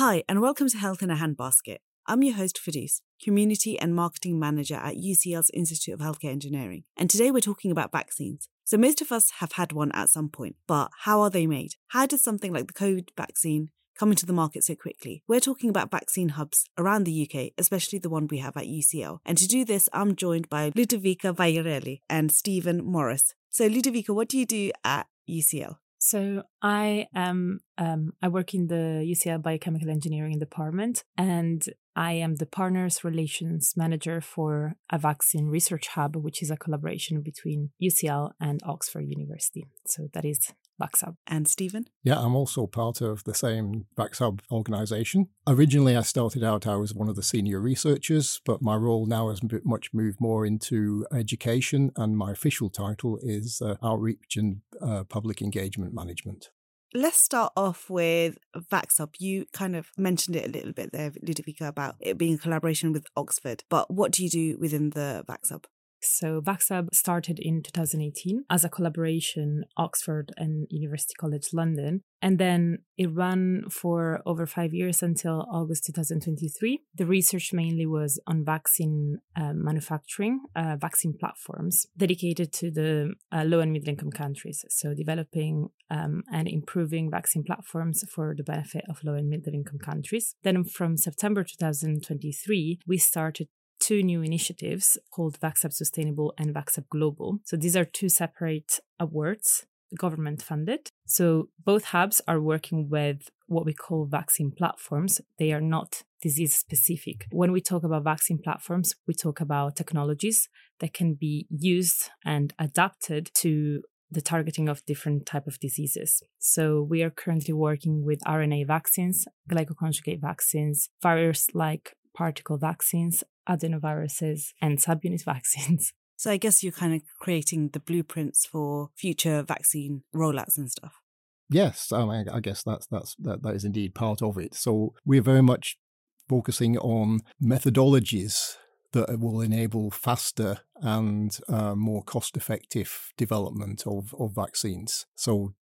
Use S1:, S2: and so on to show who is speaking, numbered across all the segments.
S1: Hi, and welcome to Health in a Handbasket. I'm your host, Firdous, Community and Marketing Manager at UCL's Institute of Healthcare Engineering. And today we're talking about vaccines. So most of us have had one at some point, but how are they made? How does something like the COVID vaccine come into the market so quickly? We're talking about vaccine hubs around the UK, especially the one we have at UCL. And to do this, I'm joined by Ludovica Vaiarelli and Stephen Morris. So Ludovica, what do you do at UCL?
S2: So I work in the UCL Biochemical Engineering Department, and I am the Partners Relations Manager for a vaccine research hub, which is a collaboration between UCL and Oxford University. So that is VaxHub.
S1: And Stephen?
S3: Yeah, I'm also part of the same VaxHub organisation. Originally, I started out, I was one of the senior researchers, but my role now has much moved more into education, and my official title is Outreach and Public Engagement Management.
S1: Let's start off with VaxHub. You kind of mentioned it a little bit there, Ludovica, about it being a collaboration with Oxford. But what do you do within the VaxHub?
S2: So VaxHub started in 2018 as a collaboration, Oxford and University College London. And then it ran for over 5 years until August 2023. The research mainly was on vaccine manufacturing, vaccine platforms dedicated to the low and middle income countries. So developing and improving vaccine platforms for the benefit of low and middle income countries. Then from September 2023, we started two new initiatives called VaxHub Sustainable and VaxHub Global. So these are two separate awards, government funded. So both hubs are working with what we call vaccine platforms. They are not disease specific. When we talk about vaccine platforms, we talk about technologies that can be used and adapted to the targeting of different type of diseases. So we are currently working with RNA vaccines, glycoconjugate vaccines, virus-like particle vaccines, adenoviruses, and subunit vaccines.
S1: So I guess you're kind of creating the blueprints for future vaccine rollouts and stuff.
S3: Yes, I guess that is indeed part of it. So we're very much focusing on methodologies that will enable faster and more cost-effective development of vaccines. So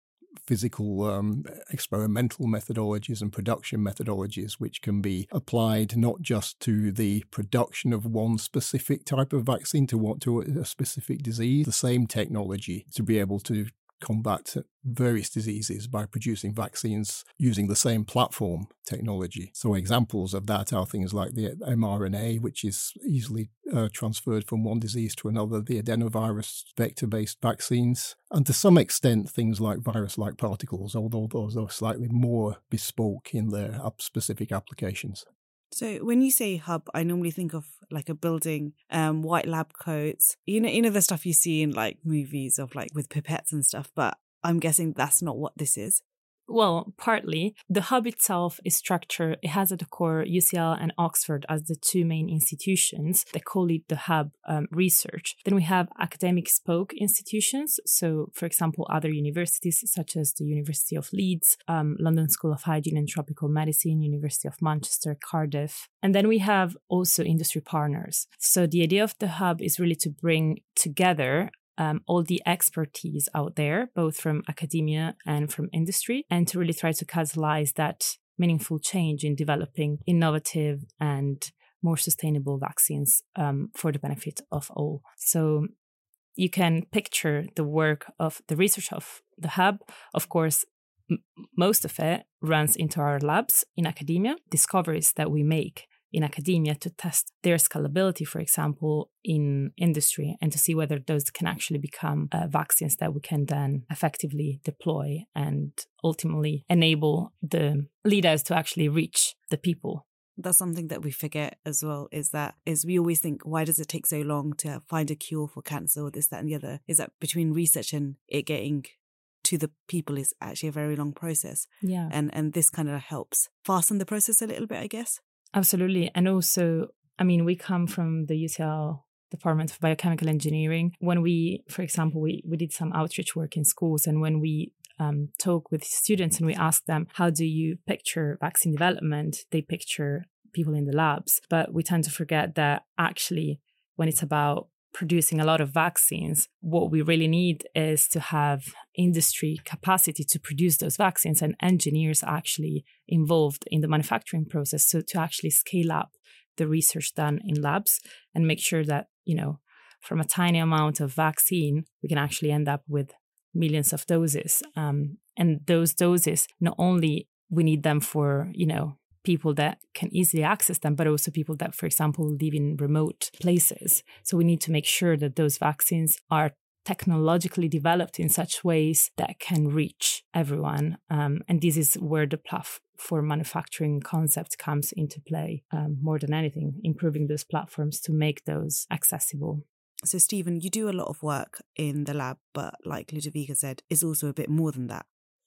S3: physical experimental methodologies and production methodologies which can be applied not just to the production of one specific type of vaccine to a specific disease, the same technology to be able to combat various diseases by producing vaccines using the same platform technology. So examples of that are things like the mRNA, which is easily transferred from one disease to another, the adenovirus vector-based vaccines, and to some extent things like virus-like particles, although those are slightly more bespoke in their specific applications.
S1: So when you say hub, I normally think of like a building, white lab coats, you know the stuff you see in like movies of like with pipettes and stuff, but I'm guessing that's not what this is.
S2: Well, partly. The hub itself is structured. It has at the core UCL and Oxford as the two main institutions that call it the hub research. Then we have academic spoke institutions. So, for example, other universities such as the University of Leeds, London School of Hygiene and Tropical Medicine, University of Manchester, Cardiff. And then we have also industry partners. So the idea of the hub is really to bring together all the expertise out there, both from academia and from industry, and to really try to catalyze that meaningful change in developing innovative and more sustainable vaccines for the benefit of all. So you can picture the work of the research of the hub. Of course, most of it runs into our labs in academia, discoveries that we make in academia to test their scalability, for example, in industry, and to see whether those can actually become vaccines that we can then effectively deploy and ultimately enable the leaders to actually reach the people.
S1: That's something that we forget as well, is we always think, why does it take so long to find a cure for cancer or this, that, and the other? Is that between research and it getting to the people is actually a very long process.
S2: Yeah.
S1: And this kind of helps fasten the process a little bit, I guess.
S2: Absolutely. And also, I mean, we come from the UCL Department of Biochemical Engineering. When we, for example, we did some outreach work in schools, and when we talk with students and we ask them, how do you picture vaccine development? They picture people in the labs. But we tend to forget that actually, when it's about producing a lot of vaccines, what we really need is to have industry capacity to produce those vaccines, and engineers actually involved in the manufacturing process. So to actually scale up the research done in labs and make sure that, from a tiny amount of vaccine, we can actually end up with millions of doses. And those doses, not only we need them for, people that can easily access them, but also people that, for example, live in remote places. So we need to make sure that those vaccines are technologically developed in such ways that can reach everyone. And this is where the platform manufacturing concept comes into play more than anything, improving those platforms to make those accessible.
S1: So, Stephen, you do a lot of work in the lab, but like Ludovica said, is also a bit more than that.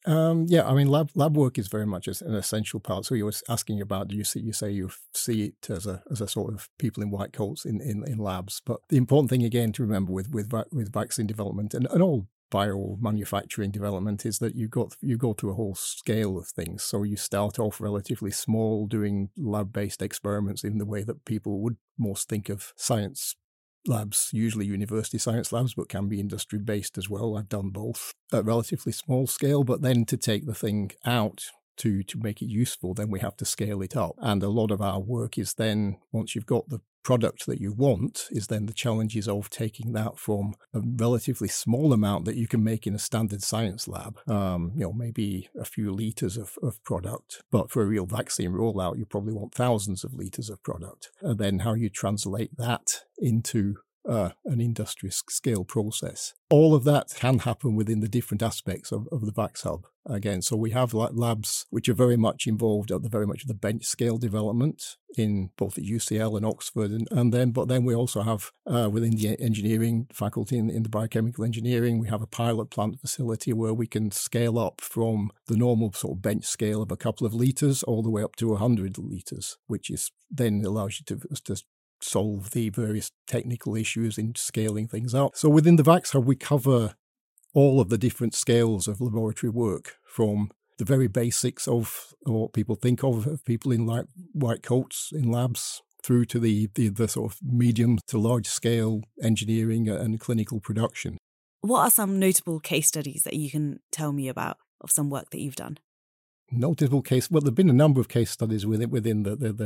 S3: Lab work is very much an essential part. So you were asking about, you say you see it as a sort of people in white coats in labs. But the important thing again to remember with vaccine development and all biomanufacturing development is that you go through a whole scale of things. So you start off relatively small, doing lab-based experiments in the way that people would most think of science labs, usually university science labs, but can be industry-based as well. I've done both at relatively small scale, but then to take the thing out to make it useful, then we have to scale it up. And a lot of our work is then, once you've got the product that you want, is then the challenges of taking that from a relatively small amount that you can make in a standard science lab, maybe a few litres of product. But for a real vaccine rollout, you probably want thousands of litres of product. And then how you translate that into an industry scale process. All of that can happen within the different aspects of the Vax Hub. Again, so we have labs which are very much involved at very much the bench scale development in both at UCL and Oxford, but then we also have within the engineering faculty in the biochemical engineering, we have a pilot plant facility where we can scale up from the normal sort of bench scale of a couple of litres all the way up to 100 litres, which is then allows you to solve the various technical issues in scaling things up. So within the Vax Hub, we cover all of the different scales of laboratory work, from the very basics of what people think of people in like white coats in labs, through to the sort of medium to large scale engineering and clinical production.
S1: What are some notable case studies that you can tell me about of some work that you've done?
S3: Notable case? Well, there've been a number of case studies within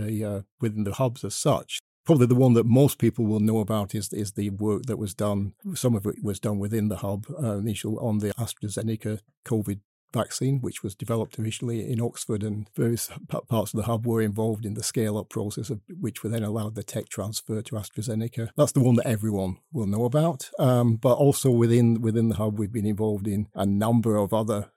S3: the hubs as such. Probably the one that most people will know about is the work that was done. Some of it was done within the hub, initially on the AstraZeneca COVID vaccine, which was developed initially in Oxford, and various parts of the hub were involved in the scale-up process, which then allowed the tech transfer to AstraZeneca. That's the one that everyone will know about. But also within the hub, we've been involved in a number of other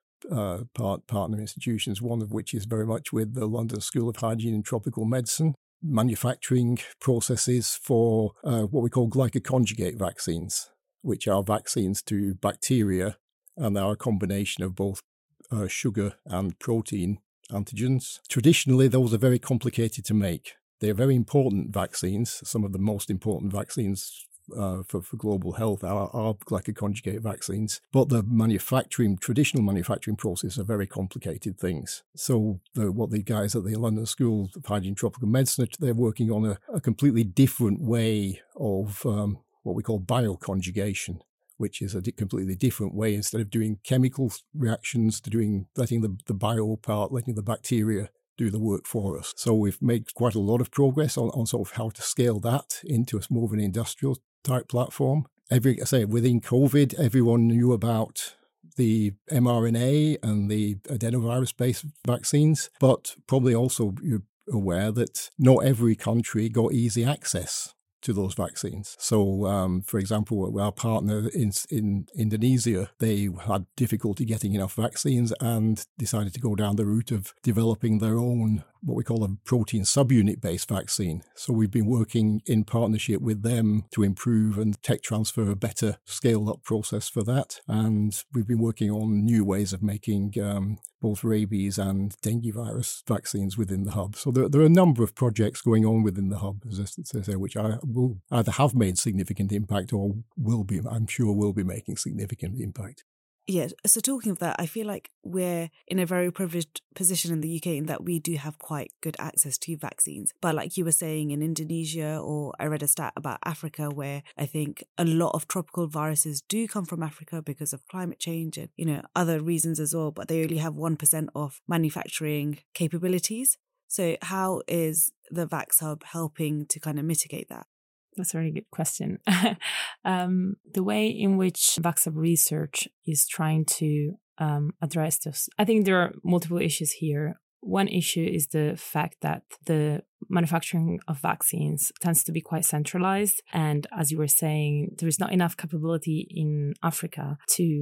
S3: partner institutions, one of which is very much with the London School of Hygiene and Tropical Medicine, manufacturing processes for what we call glycoconjugate vaccines, which are vaccines to bacteria, and they are a combination of both sugar and protein antigens. Traditionally, those are very complicated to make. They're very important vaccines. Some of the most important vaccines for global health are glycoconjugate vaccines, but the traditional manufacturing process are very complicated things. So what the guys at the London School of Hygiene and Tropical Medicine, they're working on a completely different way of what we call bioconjugation, which is a completely different way. Instead of doing chemical reactions, to letting the bio part, letting the bacteria do the work for us. So we've made quite a lot of progress on sort of how to scale that into more of an industrial type platform. Within COVID, everyone knew about the mRNA and the adenovirus-based vaccines, but probably also you're aware that not every country got easy access to those vaccines. So, for example, our partner in Indonesia, they had difficulty getting enough vaccines and decided to go down the route of developing their own, what we call a protein subunit-based vaccine. So we've been working in partnership with them to improve and tech transfer a better scaled-up process for that. And we've been working on new ways of making both rabies and dengue virus vaccines within the hub. So there are a number of projects going on within the hub, as I say, which will either have made significant impact or I'm sure will be making significant impact.
S1: Yeah, so talking of that, I feel like we're in a very privileged position in the UK in that we do have quite good access to vaccines. But like you were saying, in Indonesia, or I read a stat about Africa where I think a lot of tropical viruses do come from Africa because of climate change and, other reasons as well, but they only have 1% of manufacturing capabilities. So how is the Vax Hub helping to kind of mitigate that?
S2: That's a very good question. The way in which Vax Hub research is trying to address this, I think there are multiple issues here. One issue is the fact that the manufacturing of vaccines tends to be quite centralized. And as you were saying, there is not enough capability in Africa to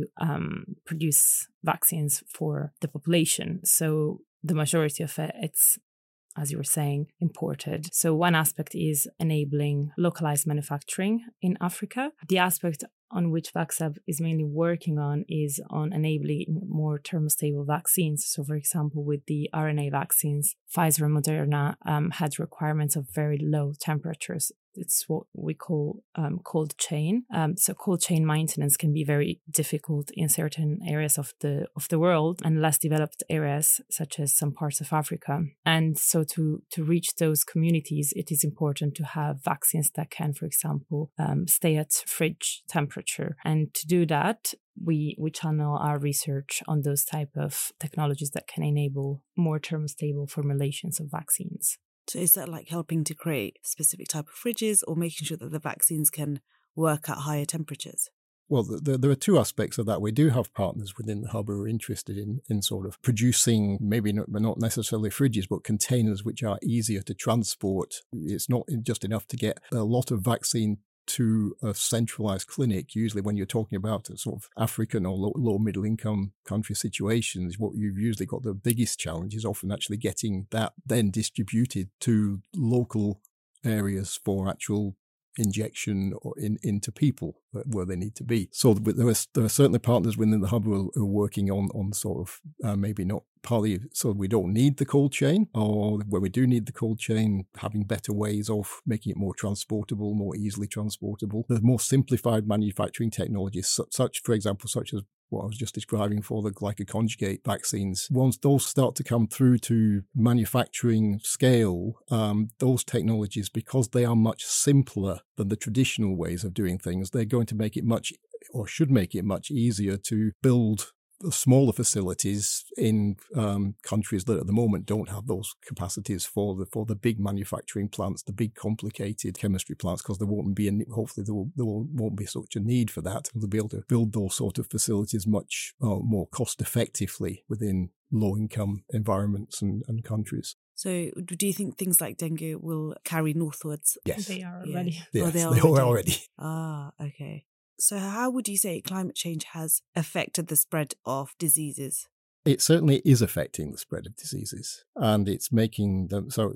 S2: produce vaccines for the population. So the majority of it's, as you were saying, imported. So one aspect is enabling localized manufacturing in Africa. The aspect on which Vax Hub is mainly working on is on enabling more thermostable vaccines. So, for example, with the RNA vaccines, Pfizer and Moderna had requirements of very low temperatures. It's what we call cold chain. So cold chain maintenance can be very difficult in certain areas of the world and less developed areas, such as some parts of Africa. And so to reach those communities, it is important to have vaccines that can, for example, stay at fridge temperature. And to do that, we channel our research on those type of technologies that can enable more thermostable formulations of vaccines.
S1: So is that like helping to create specific type of fridges or making sure that the vaccines can work at higher temperatures?
S3: Well, there are two aspects of that. We do have partners within the hub who are interested in sort of producing, maybe not necessarily fridges, but containers which are easier to transport. It's not just enough to get a lot of vaccine to a centralized clinic. Usually when you're talking about a sort of African or low middle income country situations, what you've usually got the biggest challenge is often actually getting that then distributed to local areas for actual injection or into people where they need to be. So there are certainly partners within the hub who are working on sort of maybe not partly so we don't need the cold chain, or where we do need the cold chain, having better ways of making it more transportable, more easily transportable. The more simplified manufacturing technologies, such as what I was just describing for the glycoconjugate vaccines. Once those start to come through to manufacturing scale, those technologies, because they are much simpler than the traditional ways of doing things, they're going to make it should make it much easier to build smaller facilities in countries that at the moment don't have those capacities for the big manufacturing plants, the big complicated chemistry plants, because there won't be hopefully there won't be such a need for that. They'll be able to build those sort of facilities much more cost effectively within low income environments and countries.
S1: So do you think things like dengue will carry northwards?
S3: Yes.
S2: They are already.
S3: Yes,
S1: they are
S3: already.
S1: Ah, okay. So how would you say climate change has affected the spread of diseases?
S3: It certainly is affecting the spread of diseases, and it's making them so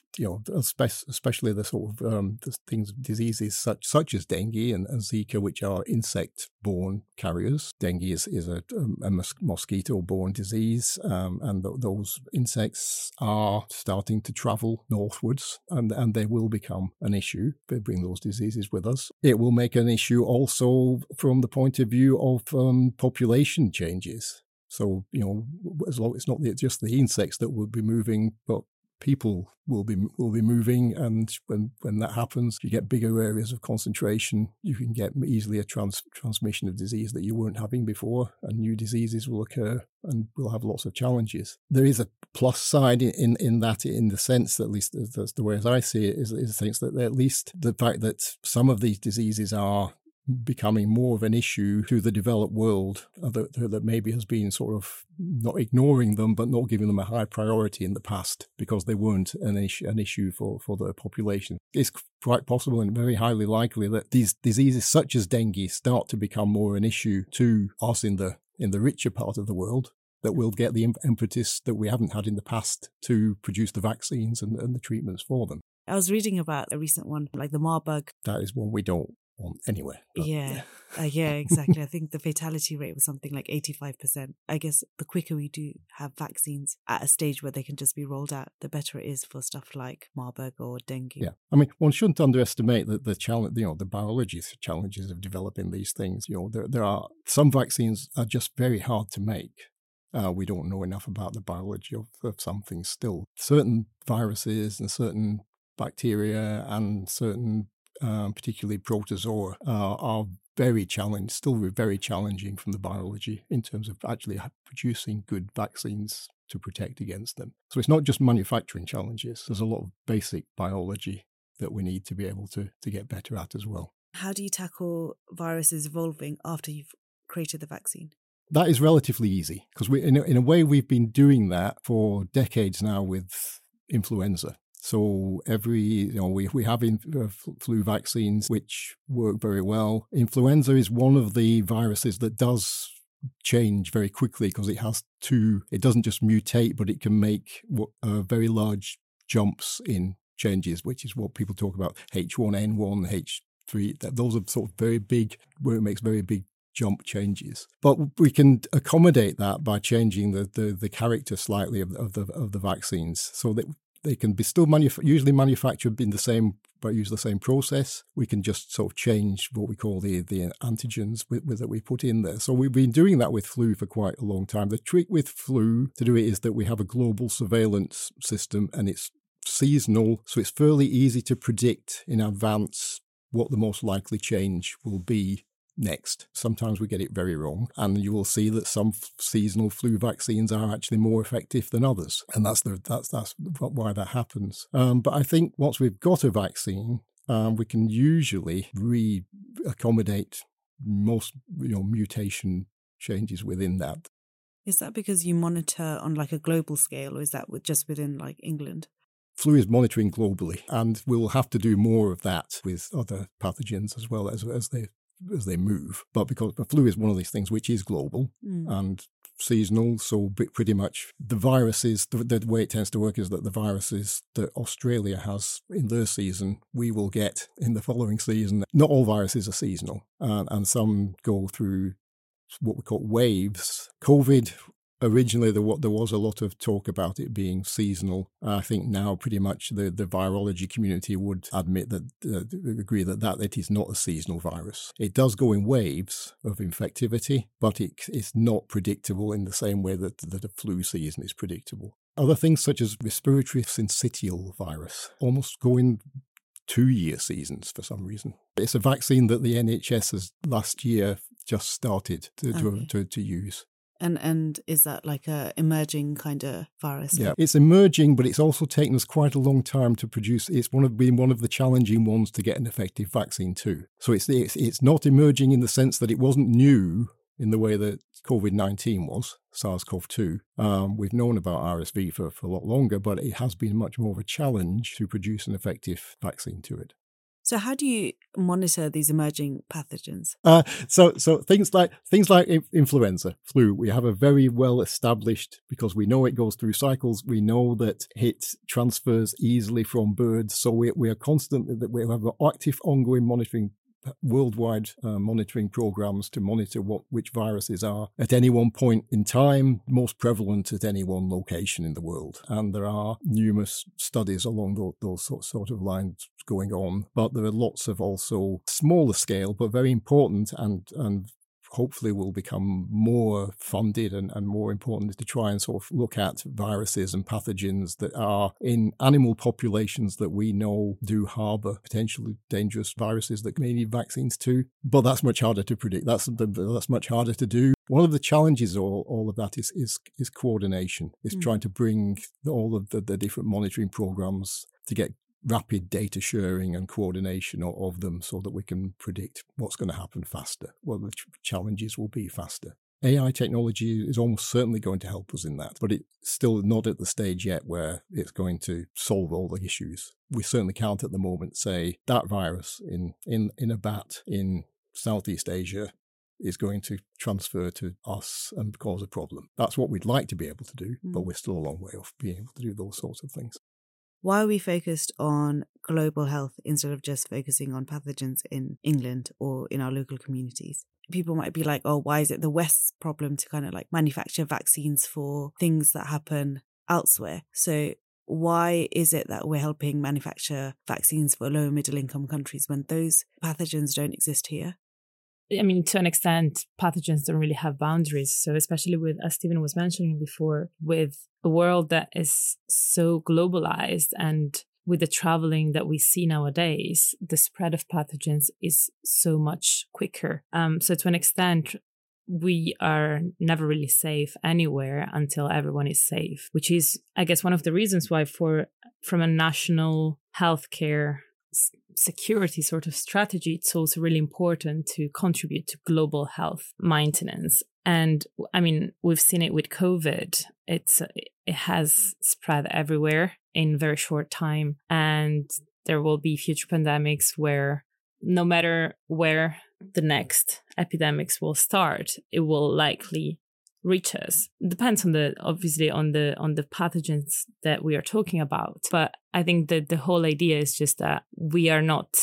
S3: especially the sort of the diseases such as dengue and Zika, which are insect-borne carriers. Dengue is a mosquito-borne disease, and those insects are starting to travel northwards, and they will become an issue. They bring those diseases with us. It will make an issue also from the point of view of population changes. So, as long as it's not just the insects that will be moving, but people will be moving, and when that happens, you get bigger areas of concentration. You can get easily a transmission of disease that you weren't having before, and new diseases will occur, and we'll have lots of challenges. There is a plus side in that, in the sense that, at least that's the way as I see it, is the sense that at least the fact that some of these diseases are becoming more of an issue to the developed world that maybe has been sort of not ignoring them, but not giving them a high priority in the past because they weren't an issue for the population. It's quite possible and very highly likely that these diseases such as dengue start to become more an issue to us in the richer part of the world, that we'll get the impetus that we haven't had in the past to produce the vaccines and the treatments for them.
S1: I was reading about a recent one, like the Marburg.
S3: That is one we don't want anyway. But,
S1: yeah. Yeah, exactly. I think the fatality rate was something like 85%. I guess the quicker we do have vaccines at a stage where they can just be rolled out, the better it is for stuff like Marburg or dengue.
S3: Yeah, I mean, one shouldn't underestimate the challenge, the biology challenges of developing these things. There are some vaccines are just very hard to make. We don't know enough about the biology of some things still. Certain viruses and certain bacteria and certain particularly protozoa are still very challenging from the biology in terms of actually producing good vaccines to protect against them. So it's not just manufacturing challenges. There's a lot of basic biology that we need to be able to get better at as well.
S1: How do you tackle viruses evolving after you've created the vaccine?
S3: That is relatively easy because in a way we've been doing that for decades now with influenza. So we have flu vaccines which work very well. Influenza is one of the viruses that does change very quickly because it doesn't just mutate, but it can make very large jumps in changes, which is what people talk about H1N1, H3. Those are sort of very big, where it makes very big jump changes. But we can accommodate that by changing the character slightly of the vaccines so that they can be still usually manufactured in the same, but use the same process. We can just sort of change what we call the antigens that we put in there. So we've been doing that with flu for quite a long time. The trick with flu to do it is that we have a global surveillance system and it's seasonal, so it's fairly easy to predict in advance what the most likely change will be next. Sometimes we get it very wrong, and you will see that some seasonal flu vaccines are actually more effective than others, and that's why that happens. But I think once we've got a vaccine, we can usually accommodate most mutation changes within that.
S1: Is that because you monitor on like a global scale, or is that just within like England?
S3: Flu is monitoring globally, and we'll have to do more of that with other pathogens as well as they move. But because the flu is one of these things which is global and seasonal, so pretty much the viruses, the way it tends to work is that the viruses that Australia has in their season, we will get in the following season. Not all viruses are seasonal, and some go through what we call waves. COVID, originally there was a lot of talk about it being seasonal. I think now pretty much the virology community would admit that, agree that it is not a seasonal virus. It does go in waves of infectivity, but it's not predictable in the same way that a flu season is predictable. Other things such as respiratory syncytial virus almost go in 2-year seasons for some reason. It's a vaccine that the NHS has last year just started to use.
S1: And is that like a emerging kind of virus?
S3: Yeah, it's emerging, but it's also taken us quite a long time to produce. It's been one of the challenging ones to get an effective vaccine too. So it's not emerging in the sense that it wasn't new in the way that COVID-19 was, SARS-CoV-2. We've known about RSV for a lot longer, but it has been much more of a challenge to produce an effective vaccine to it.
S1: So how do you monitor these emerging pathogens?
S3: So things like influenza, flu, we have a very well established, because we know it goes through cycles. We know that it transfers easily from birds. So we are constantly that we have active ongoing monitoring, worldwide monitoring programs to monitor which viruses are at any one point in time most prevalent at any one location in the world. And there are numerous studies along those sort of lines going on, but there are lots of also smaller scale but very important and hopefully will become more funded and more important to try and sort of look at viruses and pathogens that are in animal populations that we know do harbour potentially dangerous viruses that may need vaccines too. But that's much harder to predict. That's much harder to do. One of the challenges all of that is coordination. It's trying to bring all of the different monitoring programs to get rapid data sharing and coordination of them so that we can predict what's going to happen faster, what the challenges will be faster. AI technology is almost certainly going to help us in that, but it's still not at the stage yet where it's going to solve all the issues. We certainly can't at the moment say that virus in a bat in Southeast Asia is going to transfer to us and cause a problem. That's what we'd like to be able to do, but we're still a long way off being able to do those sorts of things.
S1: why are we focused on global health instead of just focusing on pathogens in England or in our local communities? People might be like, oh, why is it the West's problem to kind of like manufacture vaccines for things that happen elsewhere? So why is it that we're helping manufacture vaccines for low and middle income countries when those pathogens don't exist here?
S2: I mean, to an extent, pathogens don't really have boundaries. So especially with, as Stephen was mentioning before, with a world that is so globalized and with the traveling that we see nowadays, the spread of pathogens is so much quicker. So to an extent, we are never really safe anywhere until everyone is safe, which is, I guess, one of the reasons why from a national healthcare security sort of strategy, it's also really important to contribute to global health maintenance. And I mean, we've seen it with COVID. It has spread everywhere in very short time. And there will be future pandemics where no matter where the next epidemics will start, it will likely reach us. It depends on the pathogens that we are talking about. But I think that the whole idea is just that we are not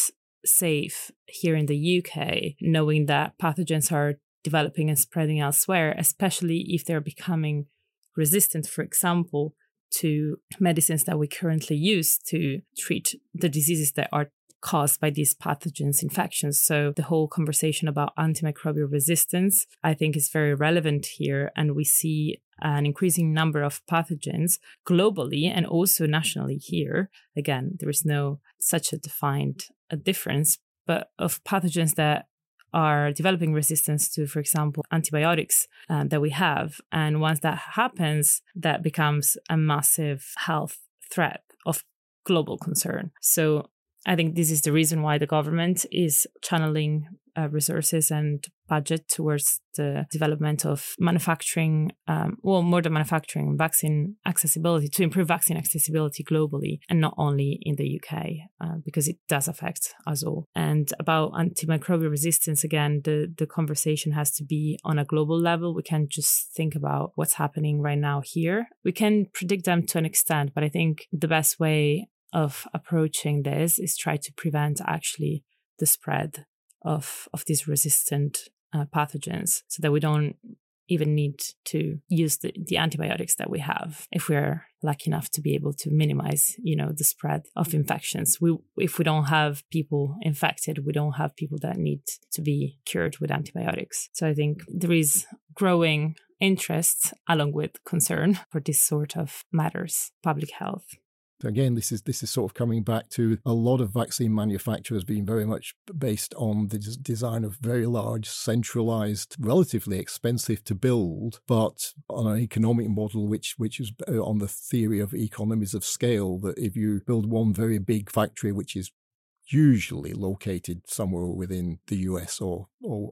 S2: safe here in the UK, knowing that pathogens are developing and spreading elsewhere, especially if they're becoming resistant, for example, to medicines that we currently use to treat the diseases that are caused by these pathogens, infections. So the whole conversation about antimicrobial resistance, I think, is very relevant here. And we see an increasing number of pathogens globally and also nationally here. Again, there is no such a defined difference, but of pathogens that are developing resistance to, for example, antibiotics that we have. And once that happens, that becomes a massive health threat of global concern. So I think this is the reason why the government is channeling resources and budget towards the development of manufacturing, more than manufacturing, vaccine accessibility, to improve vaccine accessibility globally and not only in the UK, because it does affect us all. And about antimicrobial resistance, again, the conversation has to be on a global level. We can't just think about what's happening right now here. We can predict them to an extent, but I think the best way of approaching this is try to prevent actually the spread of these resistant pathogens, so that we don't even need to use the antibiotics that we have if we're lucky enough to be able to minimize, the spread of infections. If we don't have people infected, we don't have people that need to be cured with antibiotics. So I think there is growing interest along with concern for this sort of matters, public health.
S3: Again, this is sort of coming back to a lot of vaccine manufacturers being very much based on the design of very large, centralized, relatively expensive to build, but on an economic model which is on the theory of economies of scale, that if you build one very big factory, which is usually located somewhere within the US or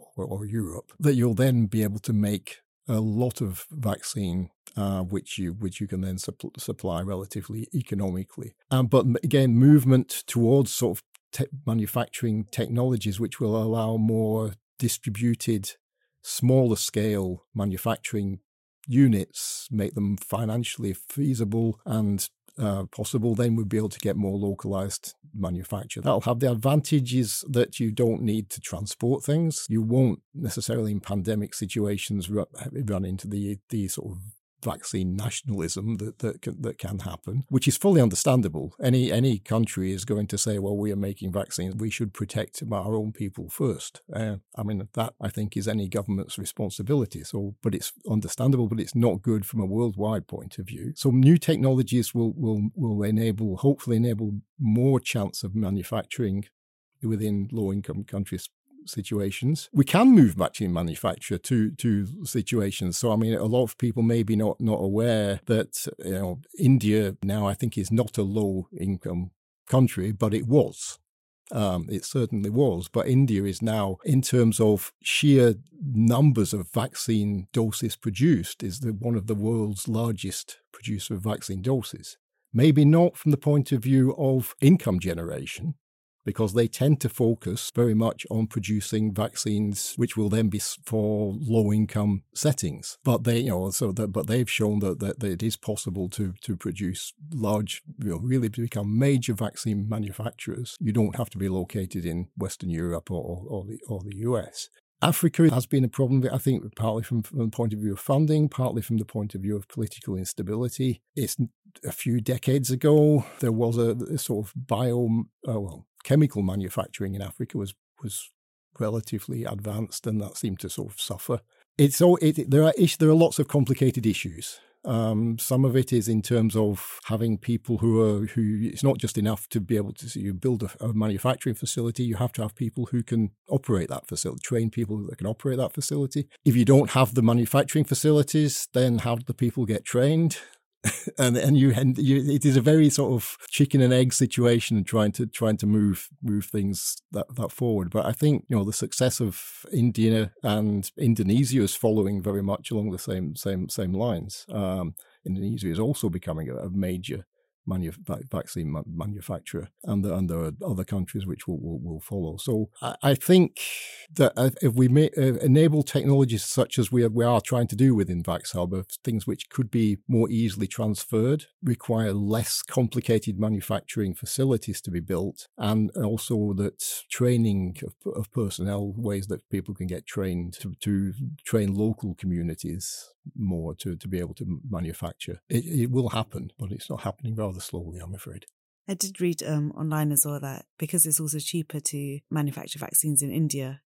S3: Europe, that you'll then be able to make a lot of vaccine which you can then supply relatively economically. But again, movement towards sort of manufacturing technologies which will allow more distributed, smaller scale manufacturing units, make them financially feasible and possible, then we'll be able to get more localized manufacture. That'll have the advantages that you don't need to transport things. You won't necessarily in pandemic situations run into the sort of vaccine nationalism that can happen, which is fully understandable. Any country is going to say, well, we are making vaccines, we should protect our own people first. That I think is any government's responsibility. So, but it's understandable, but it's not good from a worldwide point of view. So new technologies will hopefully enable more chance of manufacturing within low-income countries situations. We can move vaccine manufacture to situations. So, a lot of people may be not aware that, India now I think is not a low-income country, but it was. It certainly was. But India is now, in terms of sheer numbers of vaccine doses produced, is one of the world's largest producer of vaccine doses. Maybe not from the point of view of income generation, because they tend to focus very much on producing vaccines which will then be for low-income settings. But they've shown that it is possible to produce large, really become major vaccine manufacturers. You don't have to be located in Western Europe or the US. Africa has been a problem, I think, partly from the point of view of funding, partly from the point of view of political instability. It's a few decades ago, there was a sort of chemical manufacturing in Africa was relatively advanced, and that seemed to sort of suffer. There are lots of complicated issues. Some of it is in terms of having people who it's not just enough to be able to build a manufacturing facility. You have to have people who can operate that facility, train people that can operate that facility. If you don't have the manufacturing facilities, then how do the people get trained? and it is a very sort of chicken and egg situation, trying to move things that forward. But I think the success of India and Indonesia is following very much along the same lines. Indonesia is also becoming a major vaccine manufacturer, and there are other countries which will follow. So I think that if we enable technologies such as we are trying to do within VaxHub, things which could be more easily transferred, require less complicated manufacturing facilities to be built, and also that training of personnel, ways that people can get trained to train local communities more to be able to manufacture. It will happen, but it's not happening rather slowly, I'm afraid.
S1: I did read online as well that because it's also cheaper to manufacture vaccines in India,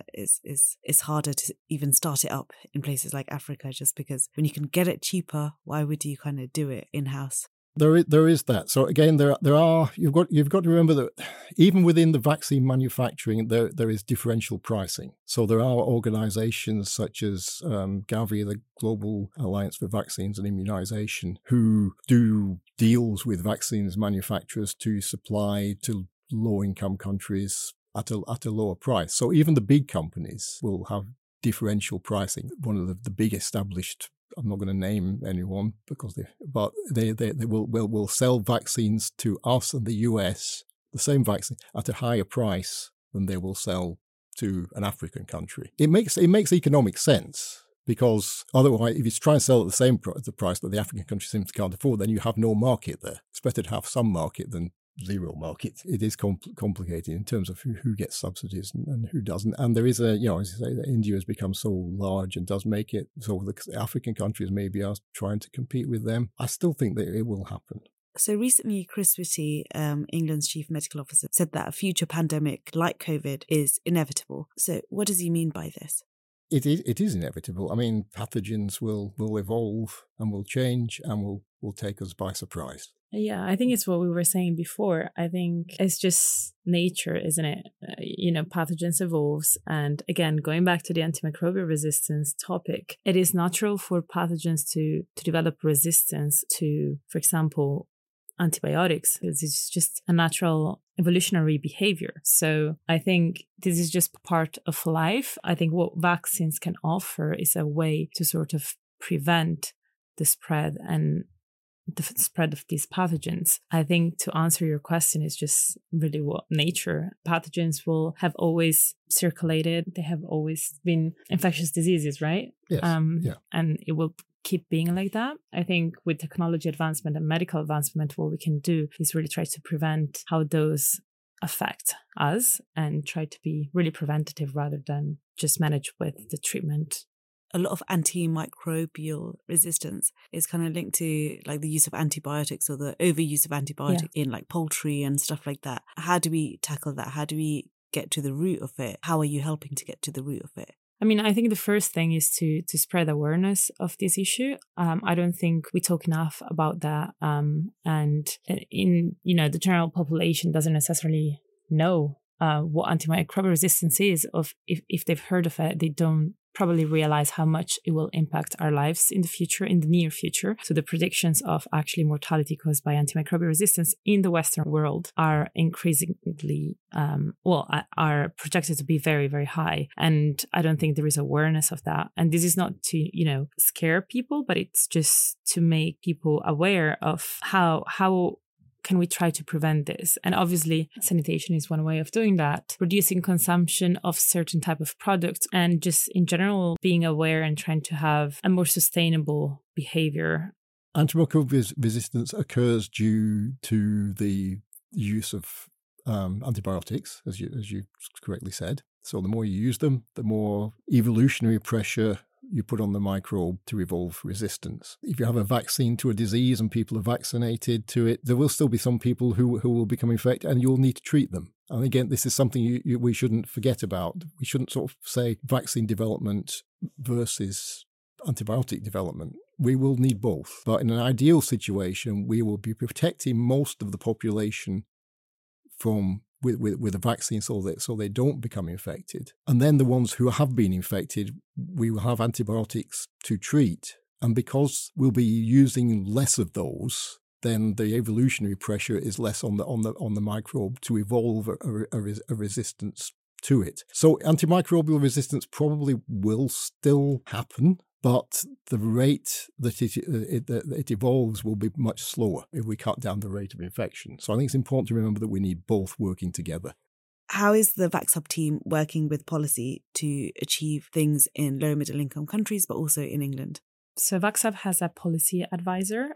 S1: it's harder to even start it up in places like Africa, just because when you can get it cheaper, why would you kind of do it in-house?
S3: There is that. So again, you've got to remember that even within the vaccine manufacturing, there is differential pricing. So there are organisations such as Gavi, the Global Alliance for Vaccines and Immunisation, who do deals with vaccines manufacturers to supply to low-income countries at a lower price. So even the big companies will have differential pricing. One of the big established, I'm not going to name anyone but they will sell vaccines to us and the US, the same vaccine, at a higher price than they will sell to an African country. It makes economic sense, because otherwise, if you try and sell at the price that the African country simply can't afford, then you have no market there. It's better to have some market than zero market. It is complicated in terms of who gets subsidies and who doesn't. And there is as you say, India has become so large and does make it so the African countries maybe are trying to compete with them. I still think that it will happen.
S1: So recently, Chris Whitty, England's chief medical officer, said that a future pandemic like COVID is inevitable. So what does he mean by this?
S3: It is inevitable. I mean, pathogens will evolve and will change and will take us by surprise.
S2: Yeah, I think it's what we were saying before. I think it's just nature, isn't it? Pathogens evolves. And again, going back to the antimicrobial resistance topic, it is natural for pathogens to develop resistance to, for example, antibiotics. It's just a natural evolutionary behavior. So I think this is just part of life. I think what vaccines can offer is a way to sort of prevent the spread of these pathogens. I think to answer your question is just really what nature. Pathogens will have always circulated. They have always been infectious diseases, right?
S3: Yes. Yeah.
S2: And it will keep being like that. I think with technology advancement and medical advancement, what we can do is really try to prevent how those affect us and try to be really preventative rather than just manage with the treatment.
S1: A lot of antimicrobial resistance is kind of linked to like the use of antibiotics or the overuse of antibiotics in like poultry and stuff like that. How do we tackle that? How do we get to the root of it? How are you helping to get to the root of it?
S2: I mean, I think the first thing is to spread awareness of this issue. I don't think we talk enough about that. And the general population doesn't necessarily know what antimicrobial resistance is. If they've heard of it, they don't probably realize how much it will impact our lives in the near future. So the predictions of actually mortality caused by antimicrobial resistance in the Western world are increasingly, are projected to be very, very high. And I don't think there is awareness of that. And this is not to, scare people, but it's just to make people aware of how can we try to prevent this? And obviously, sanitation is one way of doing that. Reducing consumption of certain type of products and just in general being aware and trying to have a more sustainable behavior.
S3: Antimicrobial resistance occurs due to the use of antibiotics, as you correctly said. So the more you use them, the more evolutionary pressure you put on the microbe to evolve resistance. If you have a vaccine to a disease and people are vaccinated to it, there will still be some people who will become infected, and you'll need to treat them. And again, this is something we shouldn't forget about. We shouldn't sort of say vaccine development versus antibiotic development. We will need both. But in an ideal situation, we will be protecting most of the population from with a vaccine so they don't become infected. And then the ones who have been infected, we will have antibiotics to treat. And because we'll be using less of those, then the evolutionary pressure is less on the microbe to evolve a resistance to it. So antimicrobial resistance probably will still happen, but the rate that it evolves will be much slower if we cut down the rate of infection. So I think it's important to remember that we need both working together.
S1: How is the VaxHub team working with policy to achieve things in low middle income countries, but also in England?
S2: So VaxHub has a policy advisor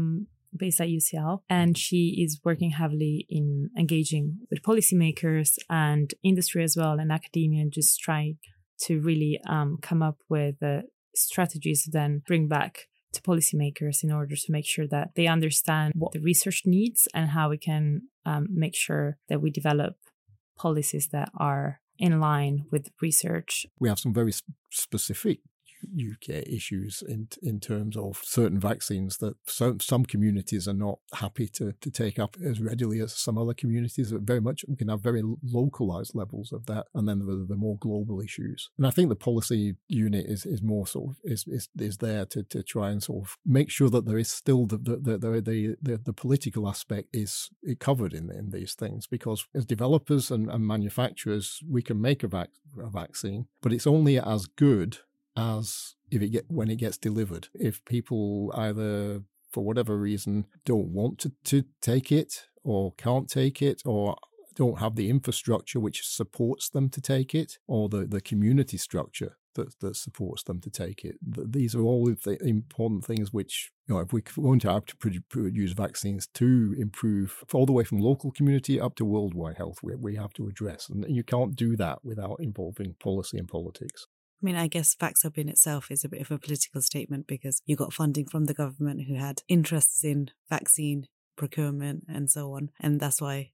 S2: based at UCL, and she is working heavily in engaging with policymakers and industry as well, and academia, and just trying to really come up with strategies to then bring back to policymakers in order to make sure that they understand what the research needs and how we can make sure that we develop policies that are in line with research.
S3: We have some very specific UK issues in terms of certain vaccines that some communities are not happy to take up as readily as some other communities. Very much we can have very localized levels of that, and then the more global issues. And I think the policy unit is more sort of is there to try and sort of make sure that there is still the political aspect is covered in these things, because as developers and manufacturers we can make a vaccine, but it's only as good as when it gets delivered. If people either, for whatever reason, don't want to take it or can't take it or don't have the infrastructure which supports them to take it, or the community structure that supports them to take it. These are all the important things which, if we're going to have to produce vaccines to improve all the way from local community up to worldwide health, we have to address. And you can't do that without involving policy and politics.
S1: I mean, I guess VaxHub in itself is a bit of a political statement because you got funding from the government who had interests in vaccine procurement and so on. And that's why,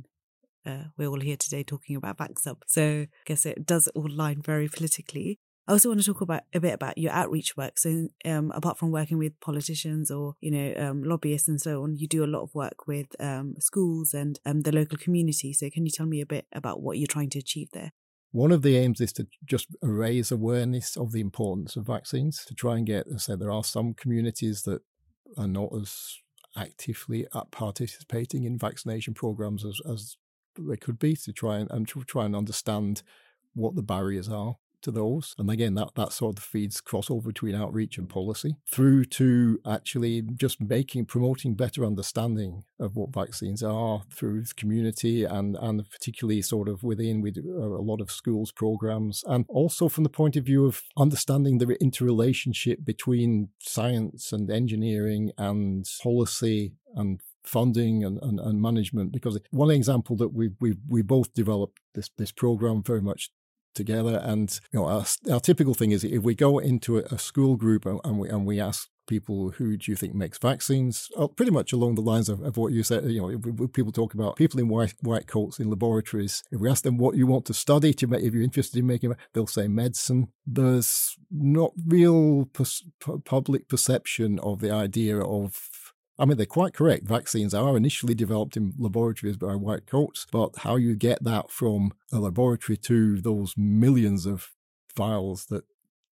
S1: we're all here today talking about VaxHub. So I guess it does all line very politically. I also want to talk a bit about your outreach work. So apart from working with politicians or, lobbyists and so on, you do a lot of work with schools and the local community. So can you tell me a bit about what you're trying to achieve there?
S3: One of the aims is to just raise awareness of the importance of vaccines, to try and get, as I said, there are some communities that are not as actively participating in vaccination programs as they could be, to try and understand what the barriers are to those. And again, that sort of feeds crossover between outreach and policy through to actually just promoting better understanding of what vaccines are through the community and particularly sort of within we do a lot of schools programs, and also from the point of view of understanding the interrelationship between science and engineering and policy and funding and management. Because one example that we both developed this program very much together, and our typical thing is if we go into a school group and we ask people, who do you think makes vaccines, pretty much along the lines of what you said. If people talk about people in white coats in laboratories, if we ask them what you want to study if you're interested in making, they'll say medicine. There's not real public perception of the idea of, they're quite correct. Vaccines are initially developed in laboratories by white coats, but how you get that from a laboratory to those millions of vials that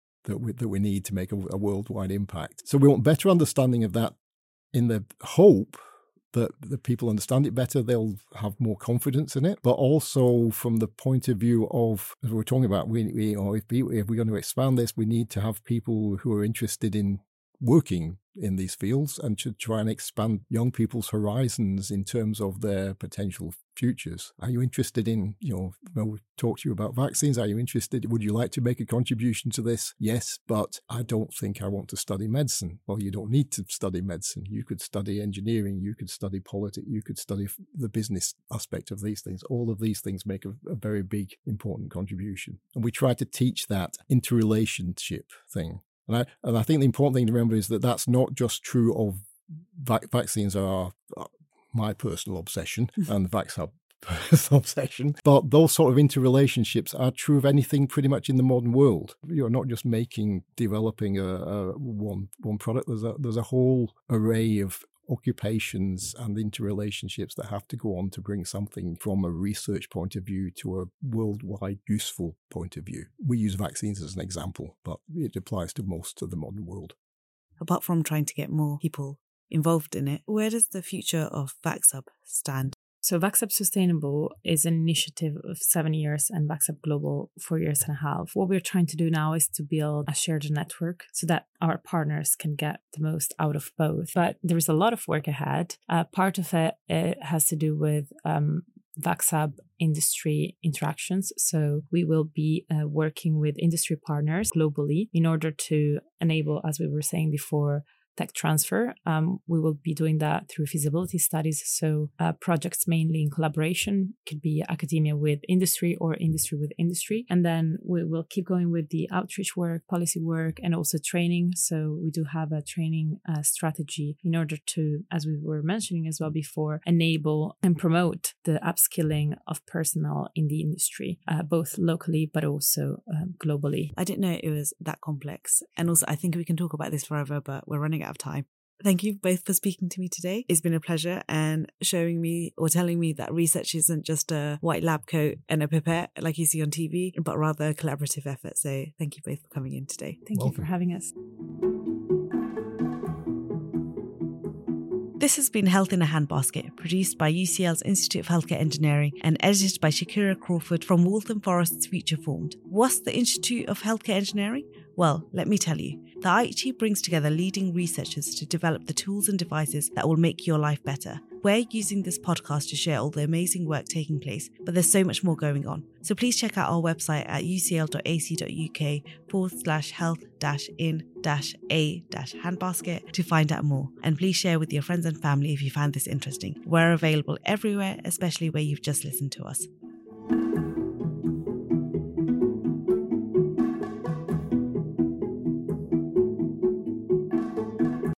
S3: we need to make a worldwide impact. So we want better understanding of that, in the hope that the people understand it better, they'll have more confidence in it. But also from the point of view of, as we're talking about, if we're going to expand this, we need to have people who are interested in working in these fields and to try and expand young people's horizons in terms of their potential futures. Are you interested in, when we talk to you about vaccines, are you interested, would you like to make a contribution to this? Yes, but I don't think I want to study medicine. Well, you don't need to study medicine. You could study engineering, you could study politics, you could study the business aspect of these things. All of these things make a very big, important contribution. And we try to teach that interrelationship thing. And I think the important thing to remember is that that's not just true of vaccines are my personal obsession and the VaxHub obsession, but those sort of interrelationships are true of anything pretty much in the modern world. You're not just developing a one product. There's a whole array of occupations and interrelationships that have to go on to bring something from a research point of view to a worldwide useful point of view. We use vaccines as an example, but it applies to most of the modern world.
S1: Apart from trying to get more people involved in it, where does the future of VaxHub stand?
S2: So VaxHub Sustainable is an initiative of 7 years and VaxHub Global 4.5 years. What we're trying to do now is to build a shared network so that our partners can get the most out of both. But there is a lot of work ahead. Part of it has to do with VaxHub industry interactions. So we will be working with industry partners globally in order to enable, as we were saying before, tech transfer. We will be doing that through feasibility studies. So projects mainly in collaboration, could be academia with industry or industry with industry. And then we will keep going with the outreach work, policy work, and also training. So we do have a training strategy in order to, as we were mentioning as well before, enable and promote the upskilling of personnel in the industry, both locally but also globally.
S1: I didn't know it was that complex. And also, I think we can talk about this forever, but we're running out of time. Thank you both for speaking to me today. It's been a pleasure and showing me or telling me that research isn't just a white lab coat and a pipette like you see on TV, but rather a collaborative effort. So thank you both for coming in today.
S2: Thank you for having us.
S1: This has been Health in a Handbasket, produced by UCL's Institute of Healthcare Engineering and edited by Shakira Crawford from Waltham Forest's Future Formed. What's the Institute of Healthcare Engineering? Well, let me tell you. The IHE brings together leading researchers to develop the tools and devices that will make your life better. We're using this podcast to share all the amazing work taking place, but there's so much more going on. So please check out our website at ucl.ac.uk/health-in-a-handbasket to find out more. And please share with your friends and family if you found this interesting. We're available everywhere, especially where you've just listened to us.